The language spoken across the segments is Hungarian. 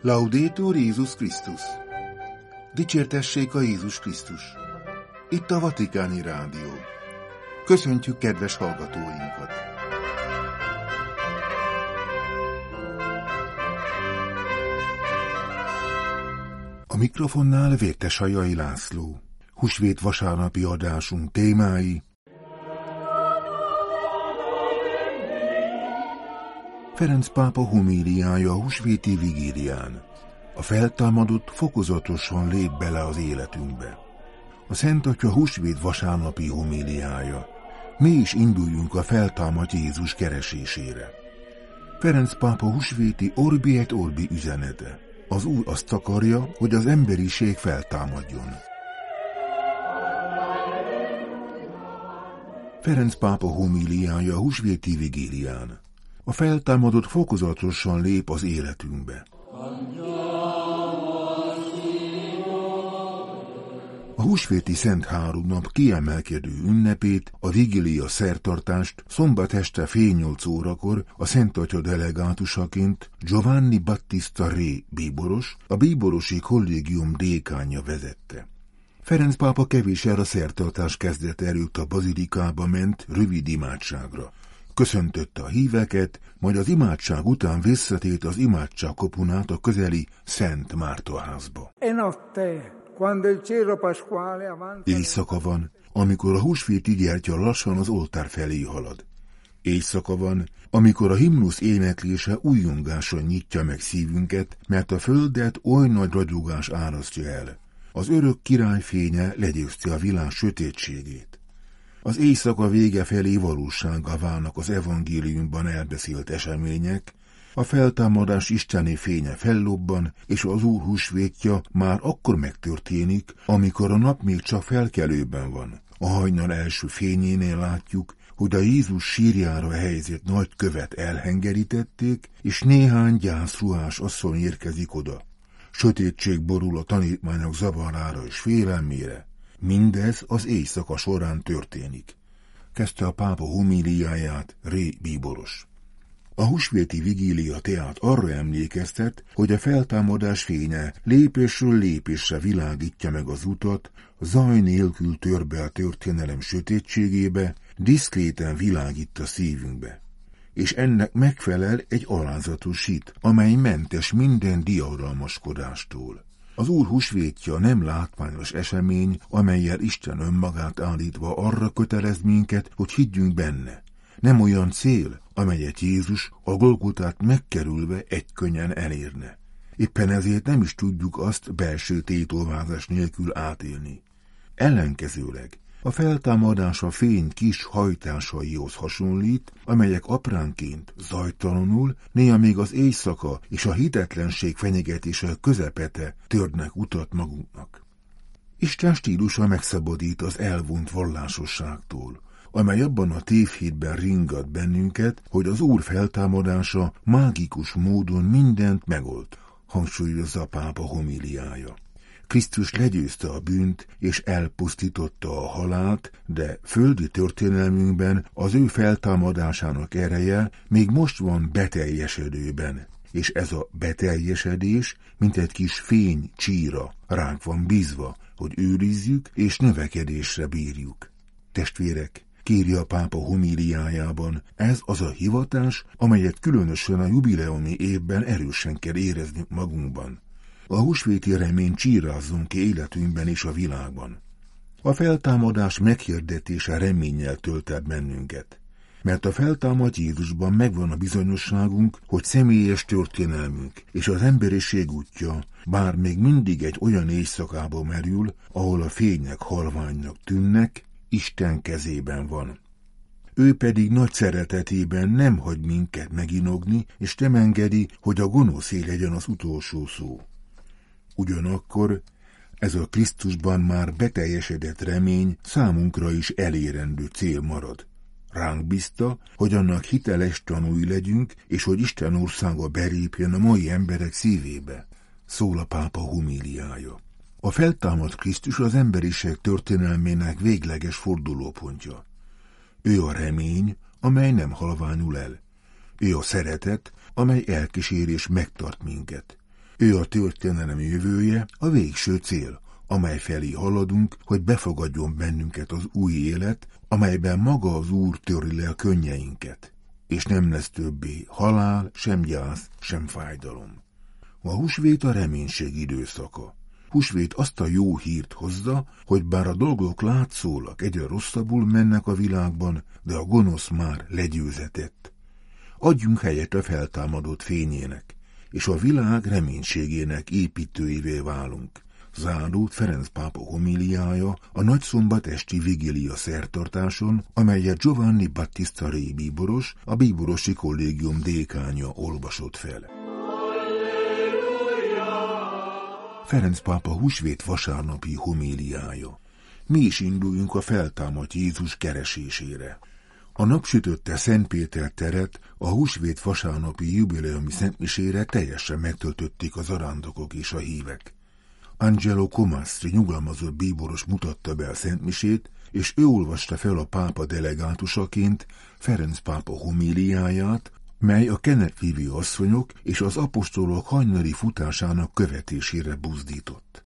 Laudetur Jézus Krisztus! Dicsértessék a Jézus Krisztus! Itt a Vatikáni Rádió. Köszöntjük kedves hallgatóinkat! A mikrofonnál Vértesajai László. Húsvét vasárnapi adásunk témái: Ferenc pápa homíliája a húsvéti vigílián. A feltámadott fokozatosan lép bele az életünkbe. A Szent Atya húsvét vasárnapi homíliája. Mi is induljunk a feltámadt Jézus keresésére. Ferenc pápa húsvéti Orbi et Orbi üzenete. Az Úr azt akarja, hogy az emberiség feltámadjon. Ferenc pápa homíliája a húsvéti vigílián. A feltámadott fokozatosan lép az életünkbe. A húsvéti Szent Háromnap kiemelkedő ünnepét, a vigília szertartást szombat este fél 8 órakor a Szent Atya delegátusaként Giovanni Battista Re bíboros, a bíborosi kollégium dékánja vezette. Ferenc pápa kevéssel a szertartás kezdete előtt a bazilikába ment rövid imádságra. Köszöntötte a híveket, majd az imádság után visszatért az imádságkopunát a közeli Szent Márta házba. Éjszaka van, amikor a húsvéti gyertya lassan az oltár felé halad. Éjszaka van, amikor a himnusz éneklése újjongással nyitja meg szívünket, mert a földet oly nagy ragyogás árasztja el. Az örök király fénye legyőzte a világ sötétségét. Az éjszaka vége felé valósággá válnak az evangéliumban elbeszélt események, a feltámadás isteni fénye fellobban, és az Úr húsvétja már akkor megtörténik, amikor a nap még csak felkelőben van. A hajnal első fényénél látjuk, hogy a Jézus sírjára helyezett nagy követ elhengerítették, és néhány gyászruhás asszony érkezik oda. Sötétség borul a tanítványok zavarára és félelmére. Mindez az éjszaka során történik. Kezdte a pápa homíliáját Re bíboros. A húsvéti vigília tehát arra emlékeztet, hogy a feltámadás fénye lépésről lépésre világítja meg az utat, zaj nélkül tör be a történelem sötétségébe, diszkréten világít a szívünkbe. És ennek megfelel egy alázatos hit, amely mentes minden diadalmaskodástól. Az Úr húsvétja nem látványos esemény, amellyel Isten önmagát állítva arra kötelez minket, hogy higgyünk benne. Nem olyan cél, amelyet Jézus a Golgotát megkerülve egykönnyen elérne. Éppen ezért nem is tudjuk azt belső tétovázás nélkül átélni. Ellenkezőleg a feltámadás a fény kis hajtásaihoz hasonlít, amelyek apránként, zajtalanul, néha még az éjszaka és a hitetlenség fenyegetése közepete törnek utat magunknak. Isten stílusa megszabadít az elvont vallásosságtól, amely abban a tévhitben ringat bennünket, hogy az Úr feltámadása mágikus módon mindent megold, hangsúlyozza a pápa homíliája. Krisztus legyőzte a bűnt és elpusztította a halált, de földi történelmünkben az ő feltámadásának ereje még most van beteljesedőben, és ez a beteljesedés, mint egy kis fény csíra, ránk van bízva, hogy őrizzük és növekedésre bírjuk. Testvérek, kérje a pápa homíliájában, ez az a hivatás, amelyet különösen a jubileumi évben erősen kell éreznünk magunkban. A húsvéti remény csírázzon ki életünkben és a világban. A feltámadás meghirdetése reménnyel tölt el bennünket, mert a feltámadt Jézusban megvan a bizonyosságunk, hogy személyes történelmünk és az emberiség útja bár még mindig egy olyan éjszakába merül, ahol a fények halványnak tűnnek, Isten kezében van. Ő pedig nagy szeretetében nem hagy minket meginogni, és nem engedi, hogy a gonoszé legyen az utolsó szó. Ugyanakkor ez a Krisztusban már beteljesedett remény számunkra is elérendő cél marad. Ránk bízta, hogy annak hiteles tanúi legyünk, és hogy Isten országa belépjen a mai emberek szívébe, szól a pápa homíliája. A feltámadt Krisztus az emberiség történelmének végleges fordulópontja. Ő a remény, amely nem halványul el. Ő a szeretet, amely elkísér és megtart minket. Ő a történelem jövője, a végső cél, amely felé haladunk, hogy befogadjon bennünket az új élet, amelyben maga az Úr töri le a könnyeinket, és nem lesz többé halál, sem gyász, sem fájdalom. A húsvét a reménység időszaka. Húsvét azt a jó hírt hozza, hogy bár a dolgok látszólag egyre rosszabbul mennek a világban, de a gonosz már legyőzetett. Adjunk helyet a feltámadott fényének, és a világ reménységének építőivé válunk. Zárult Ferenc pápa homíliája a nagyszombat esti vigília szertartáson, amelyet Giovanni Battista Re bíboros, a bíborosi kollégium dékánja olvasott fel. Ferenc pápa húsvét vasárnapi homíliája. Mi is induljunk a feltámadt Jézus keresésére. A napsütötte Szent Péter teret a húsvét vasárnapi jubileumi szentmisére teljesen megtöltötték az arándokok és a hívek. Angelo Comastri nyugalmazott bíboros mutatta be a szentmisét, és ő olvasta fel a pápa delegátusaként Ferenc pápa homíliáját, mely a kenetvívő asszonyok és az apostolok hajnali futásának követésére buzdított.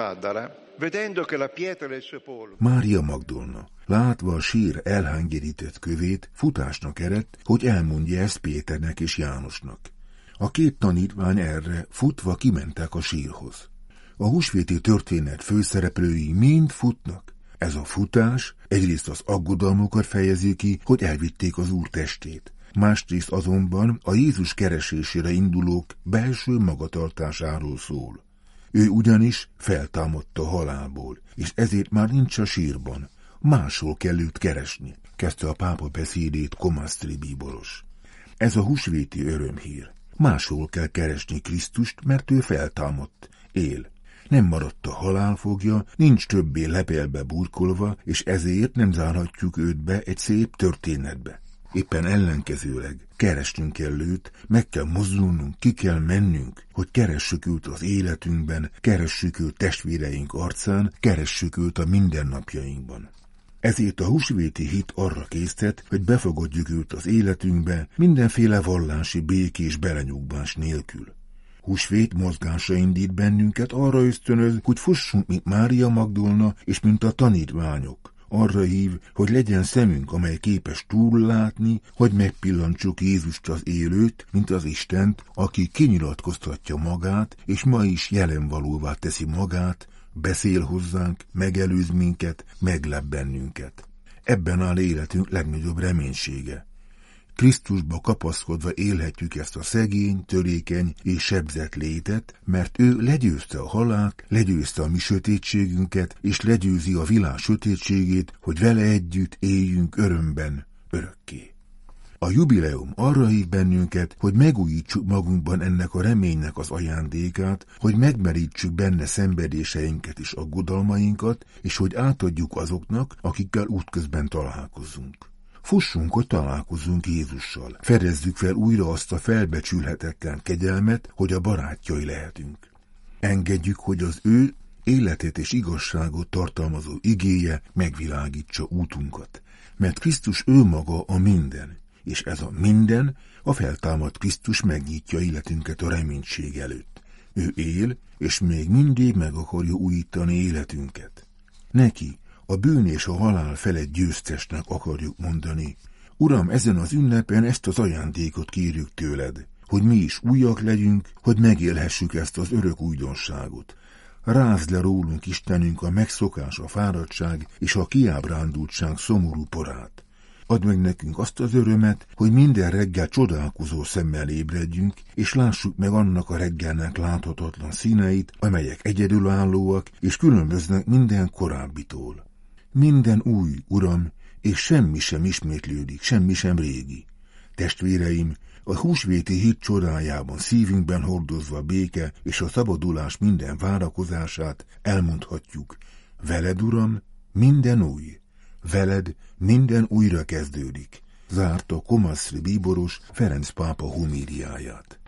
Mária Magdolna, látva a sír elhángerített kövét, futásnak eredt, hogy elmondja ezt Péternek és Jánosnak. A két tanítvány erre futva kimentek a sírhoz. A húsvéti történet főszereplői mind futnak. Ez a futás egyrészt az aggodalmukat fejezi ki, hogy elvitték az Úr testét. Másrészt azonban a Jézus keresésére indulók belső magatartásáról szól. Ő ugyanis feltámadta halálból, és ezért már nincs a sírban. Máshol kell őt keresni, kezdte a pápa beszédét Comastri bíboros. Ez a húsvéti örömhír. Máshol kell keresni Krisztust, mert ő feltámadt, él. Nem maradt a halálfogja, nincs többé lepelbe burkolva, és ezért nem zárhatjuk őt be egy szép történetbe. Éppen ellenkezőleg keresnünk kell őt, meg kell mozdulnunk, ki kell mennünk, hogy keressük őt az életünkben, keressük őt testvéreink arcán, keressük őt a mindennapjainkban. Ezért a húsvéti hit arra késztet, hogy befogadjuk őt az életünkbe mindenféle vallási békés belenyugvás nélkül. Húsvét mozgása indít bennünket, arra ösztönöz, hogy fussunk, mint Mária Magdolna és mint a tanítványok. Arra hív, hogy legyen szemünk, amely képes túllátni, hogy megpillantsuk Jézust az élőt, mint az Istent, aki kinyilatkoztatja magát, és ma is jelenvalóvá teszi magát, beszél hozzánk, megelőz minket, meglep bennünket. Ebben áll életünk legnagyobb reménysége. Krisztusba kapaszkodva élhetjük ezt a szegény, törékeny és sebzett létet, mert ő legyőzte a halált, legyőzte a mi sötétségünket, és legyőzi a világ sötétségét, hogy vele együtt éljünk örömben, örökké. A jubileum arra hív bennünket, hogy megújítsuk magunkban ennek a reménynek az ajándékát, hogy megmerítsük benne szenvedéseinket és aggodalmainkat, és hogy átadjuk azoknak, akikkel útközben találkozzunk. Fussunk, hogy találkozzunk Jézussal. Fedezzük fel újra azt a felbecsülhetetlen kegyelmet, hogy a barátjai lehetünk. Engedjük, hogy az ő életet és igazságot tartalmazó igéje megvilágítsa útunkat. Mert Krisztus ő maga a minden, és ez a minden, a feltámadt Krisztus megnyitja életünket a reménység előtt. Ő él, és még mindig meg akarja újítani életünket. Neki, a bűn és a halál felett győztesnek akarjuk mondani. Uram, ezen az ünnepen ezt az ajándékot kérjük tőled, hogy mi is újak legyünk, hogy megélhessük ezt az örök újdonságot. Rázd le rólunk, Istenünk, a megszokás, a fáradtság és a kiábrándultság szomorú porát. Add meg nekünk azt az örömet, hogy minden reggel csodálkozó szemmel ébredjünk, és lássuk meg annak a reggelnek láthatatlan színeit, amelyek egyedülállóak és különböznek minden korábbitól. Minden új, Uram, és semmi sem ismétlődik, semmi sem régi. Testvéreim, a húsvéti hit csodájában szívünkben hordozva a béke és a szabadulás minden várakozását elmondhatjuk. Veled, Uram, minden új. Veled minden újra kezdődik. Zárta Comastri bíboros Ferenc pápa homíliáját.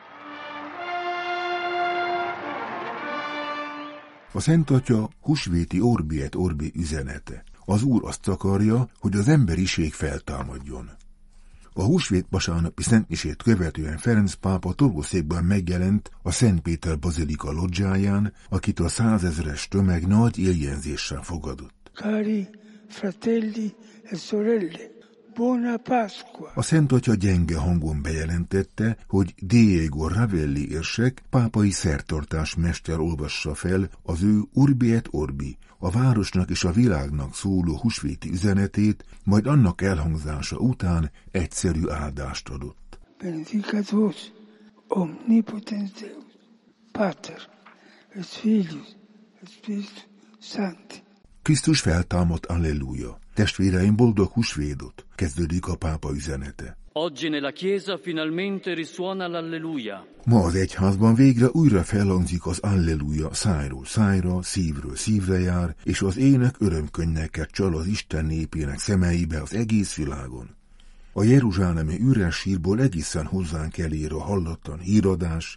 A Szent Atya húsvéti Orbi et Orbi üzenete. Az Úr azt akarja, hogy az emberiség feltámadjon. A húsvét vasárnapi szentmisét követően Ferenc pápa torgószékben megjelent a Szent Péter bazilika lodzsáján, akitől 100 000-es tömeg nagy éljenzéssel fogadott. Cari fratelli e sorelle, buona Pasqua! A Szent Atya gyenge hangon bejelentette, hogy Diego Ravelli érsek pápai szertartás mester olvassa fel az ő Urbi et Orbi, a városnak és a világnak szóló húsvéti üzenetét, majd annak elhangzása után egyszerű áldást adott. Benedicat vos, omnipotens Deus, Pater, et Filius, et Spiritus Sancti. Krisztus feltámadt, alleluja! Testvéreim, boldog húsvétot! Kezdődik a pápa üzenete. Oggi nella Chiesa finalmente risuona l'alleluja. Ma az egyházban végre újra felhangzik az alleluja, szájról szájra, szívről szívre jár, és az ének örömkönnyeket csal az Isten népének szemeibe az egész világon. A jeruzsálemi üres sírból egészen hozzánk elér a hallatlan híradás: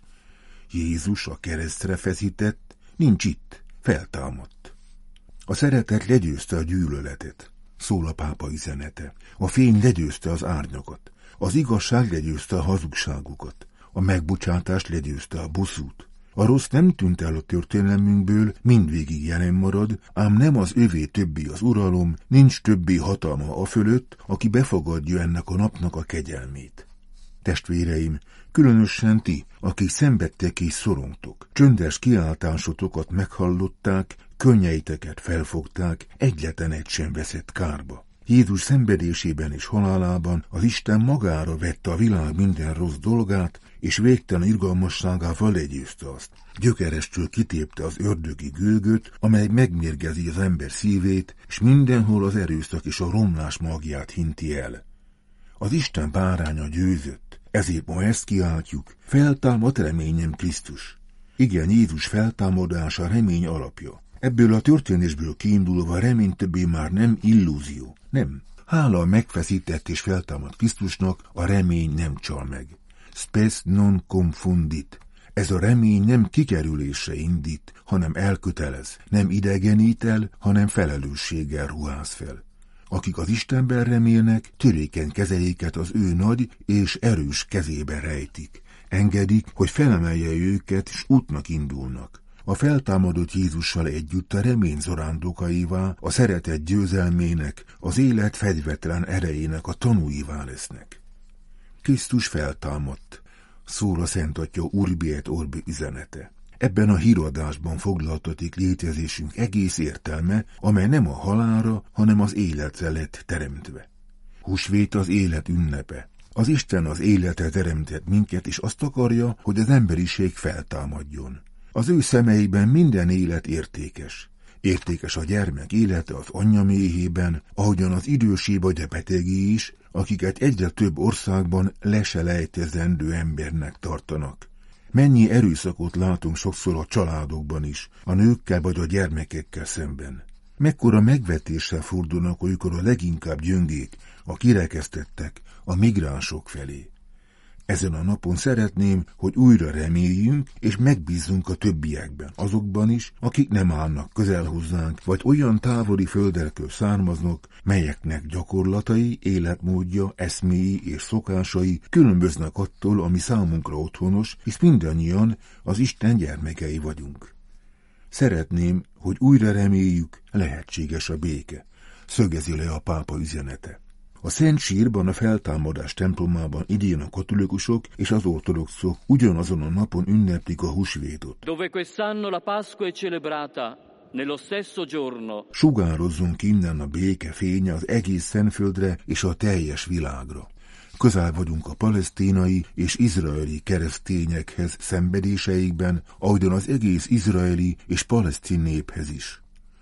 Jézus a keresztre feszített, nincs itt, feltámadt. A szeretet legyőzte a gyűlöletet, szól a pápa üzenete. A fény legyőzte az árnyakat, az igazság legyőzte a hazugságukat, a megbocsátás legyőzte a bosszút. A rossz nem tűnt el a történelmünkből, mindvégig jelen marad, ám nem az övé többé az uralom, nincs többé hatalma a fölött, aki befogadja ennek a napnak a kegyelmét. Testvéreim, különösen ti, akik szenvedtek és szorongtok, csöndes kiáltásotokat meghallották, könnyeiteket felfogták, egyetlen egy sem veszett kárba. Jézus szenvedésében és halálában az Isten magára vette a világ minden rossz dolgát, és végtelen irgalmasságával legyőzte azt. Gyökerestől kitépte az ördögi gőgöt, amely megmérgezi az ember szívét, és mindenhol az erőszak és a romlás magját hinti el. Az Isten báránya győzött, ezért ma ezt kiáltjuk: feltámad reményem Krisztus. Igen, Jézus feltámadása remény alapja. Ebből a történésből kiindulva remény többé már nem illúzió, nem. Hála a megfeszített és feltámadt Krisztusnak a remény nem csal meg. Spes non confundit. Ez a remény nem kikerülésre indít, hanem elkötelez, nem idegenít el, hanem felelősséggel ruház fel. Akik az Istenben remélnek, törékeny kezeiket az ő nagy és erős kezébe rejtik. Engedik, hogy felemelje őket, és útnak indulnak. A feltámadott Jézussal együtt a remény zarándokaivá, a szeretet győzelmének, az élet fegyvetlen erejének a tanúivá lesznek. Krisztus feltámadt, szól a Szent Atya Urbi et Orbi üzenete. Ebben a híradásban foglaltatik létezésünk egész értelme, amely nem a halálra, hanem az életre lett teremtve. Húsvét az élet ünnepe. Az Isten az életre teremtett minket, és azt akarja, hogy az emberiség feltámadjon. Az ő szemeiben minden élet értékes. Értékes a gyermek élete az anyja méhében, ahogyan az idősé vagy a betegé is, akiket egyre több országban leselejtezendő embernek tartanak. Mennyi erőszakot látunk sokszor a családokban is, a nőkkel vagy a gyermekekkel szemben. Mekkora megvetéssel fordulnak olykor a leginkább gyöngék, a kirekesztettek, a migránsok felé. Ezen a napon szeretném, hogy újra reméljünk, és megbízzunk a többiekben, azokban is, akik nem állnak közel hozzánk, vagy olyan távoli földekről származnak, melyeknek gyakorlatai, életmódja, eszméi és szokásai különböznek attól, ami számunkra otthonos, hisz mindannyian az Isten gyermekei vagyunk. Szeretném, hogy újra reméljük, lehetséges a béke, szögezi le a pápa üzenete. A Szent Sírban, a feltámadás templomában idén a katolikusok és az ortodoxok ugyanazon a napon ünneplik a húsvétot. Dove quest'anno la Pasqua è celebrata nello stesso giorno. Sugározzunk innen a béke fénye az egész Szentföldre és a teljes világra. Közel vagyunk a palesztinai és izraeli keresztényekhez szenvedéseikben, ahogyan az egész izraeli és palesztin néphez is.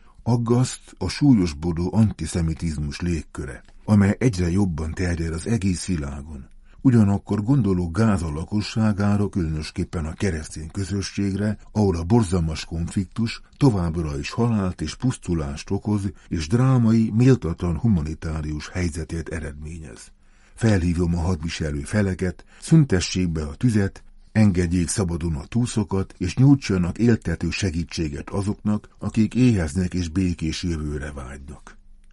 Aggaszt a súlyosbodó antiszemitizmus légköre, amely egyre jobban terjed az egész világon. Ugyanakkor gondolok Gáza lakosságára, különösképpen a keresztény közösségre, ahol a borzalmas konfliktus továbbra is halált és pusztulást okoz, és drámai, méltatlan humanitárius helyzetét eredményez. Felhívom a hadviselő feleket, szüntessék be a tüzet, engedjék szabadon a túszokat, és nyújtsanak éltető segítséget azoknak, akik éheznek és békés jövőre vágynak.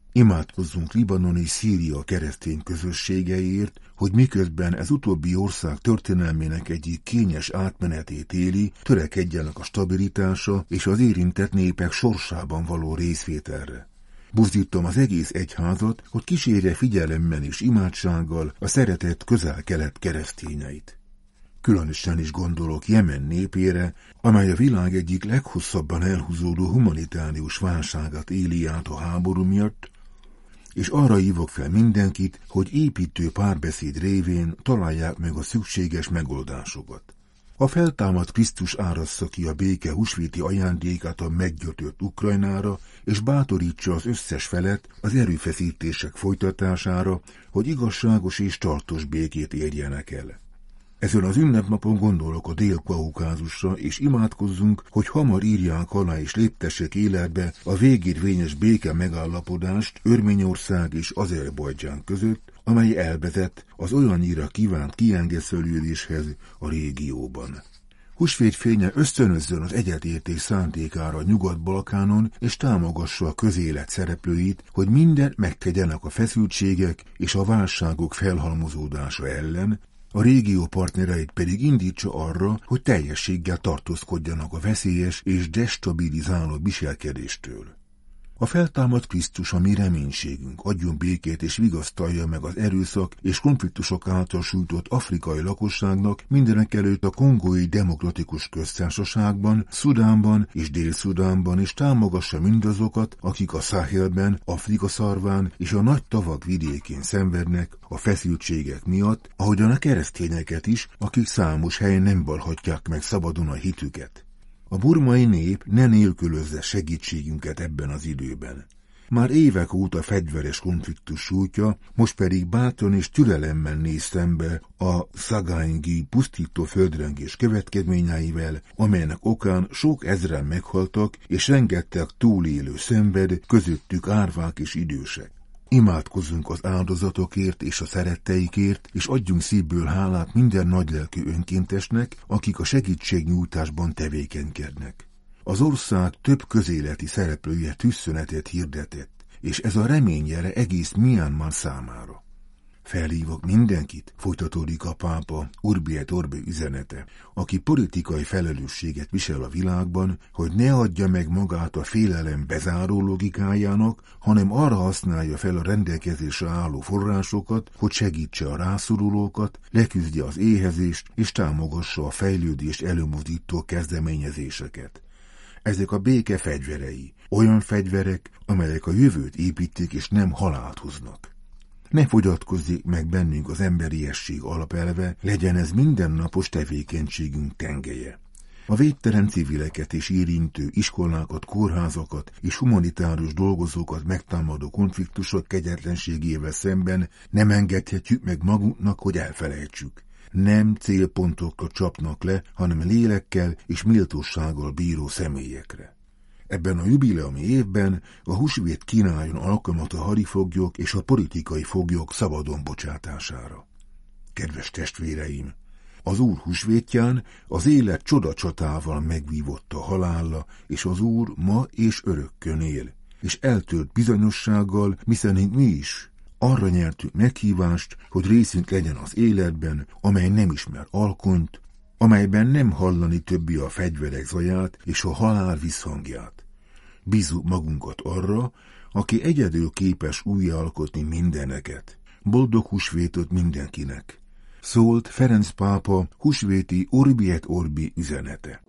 Imádkozzunk Libanon és Szíria keresztény közösségeiért, hogy miközben ez utóbbi ország történelmének egyik kényes átmenetét éli, törekedjenek a stabilitása és az érintett népek sorsában való részvételre. Buzdítom az egész egyházat, hogy kísérje figyelemmel és imádsággal a szeretett Közel-Kelet keresztényeit. Különösen is gondolok Jemen népére, amely a világ egyik leghosszabban elhúzódó humanitárius válságát éli át a háború miatt, és arra hívok fel mindenkit, hogy építő párbeszéd révén találják meg a szükséges megoldásokat. A feltámadt Krisztus árassza ki a béke húsvéti ajándékát a meggyötört Ukrajnára, és bátorítsa az összes felet az erőfeszítések folytatására, hogy igazságos és tartós békét érjenek el. Ezen az ünnepnapon gondolok a Dél-Kaukázusra, és imádkozzunk, hogy hamar írják alá és léptessék életbe a végérvényes béke megállapodást Örményország és Azerbajdzsán között, amely elvezet az olyannyira kívánt kiengesztelődéshez a régióban. Húsvét fénye ösztönözzön az egyetértés szándékára a Nyugat-Balkánon, és támogassa a közélet szereplőit, hogy mindent megtegyenek a feszültségek és a válságok felhalmozódása ellen, a régió partnereit pedig indítsa arra, hogy teljességgel tartózkodjanak a veszélyes és destabilizáló viselkedéstől. A feltámadt Krisztus a mi reménységünk, adjon békét és vigasztalja meg az erőszak és konfliktusok által sújtott afrikai lakosságnak, mindenekelőtt a Kongói Demokratikus Köztársaságban, Szudánban és Dél-Szudánban, és támogassa mindazokat, akik a Száhelben, Afrika szarván és a nagy tavak vidékén szenvednek a feszültségek miatt, ahogyan a keresztényeket is, akik számos helyen nem vallhatják meg szabadon a hitüket. A burmai nép ne nélkülözze segítségünket ebben az időben. Már évek óta fegyveres konfliktus sújtja, most pedig bátran és türelemmel néz szembe a Sagaingi pusztító földrengés következményeivel, amelynek okán sok ezren meghaltak, és rengeteg túlélő szenved, közöttük árvák és idősek. Imádkozzunk az áldozatokért és a szeretteikért, és adjunk szívből hálát minden nagylelkű önkéntesnek, akik a segítségnyújtásban tevékenykednek. Az ország több közéleti szereplője tűzszünetet hirdetett, és ez a reményjele egész Myanmar számára. Felhívok mindenkit, folytatódik a pápa Urbi et Orbi üzenete, aki politikai felelősséget visel a világban, hogy ne adja meg magát a félelem bezáró logikájának, hanem arra használja fel a rendelkezésre álló forrásokat, hogy segítse a rászorulókat, leküzdje az éhezést és támogassa a fejlődést előmozdító kezdeményezéseket. Ezek a béke fegyverei, olyan fegyverek, amelyek a jövőt építik és nem halált hoznak. Ne fogyatkozzék meg bennünk az emberiesség alapelve, legyen ez mindennapos tevékenységünk tengelye. A végtelen civileket és érintő iskolákat, kórházakat és humanitárius dolgozókat megtámadó konfliktusok kegyetlenségével szemben nem engedhetjük meg magunknak, hogy elfelejtsük. Nem célpontokra csapnak le, hanem lélekkel és méltósággal bíró személyekre. Ebben a jubileumi évben a húsvét kínáljon alkalmat a hadifoglyok és a politikai foglyok szabadon bocsátására. Kedves testvéreim! Az Úr húsvétján az élet csodacsatával megvívott a halálla, és az Úr ma és örökkön él, és eltölt bizonyossággal, miszerint mi is arra nyertük meghívást, hogy részünk legyen az életben, amely nem ismer alkonyt, amelyben nem hallani többi a fegyverek zaját és a halál visszhangját. Bízzuk magunkat arra, aki egyedül képes újjáalkotni mindeneket. Boldog húsvétot mindenkinek! Szólt Ferenc pápa húsvéti Urbi et Orbi üzenete.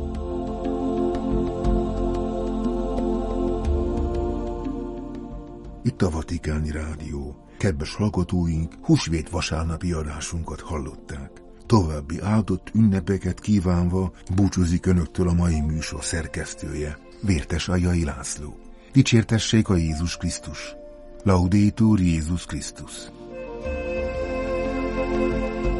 Itt a Vatikáni Rádió. Kedves hallgatóink, húsvét vasárnapi adásunkat hallották. További áldott ünnepeket kívánva búcsúzik önöktől a mai műsor szerkesztője, Vértes Ajai László. Dicsértessék a Jézus Krisztus! Laudetur Jézus Krisztus!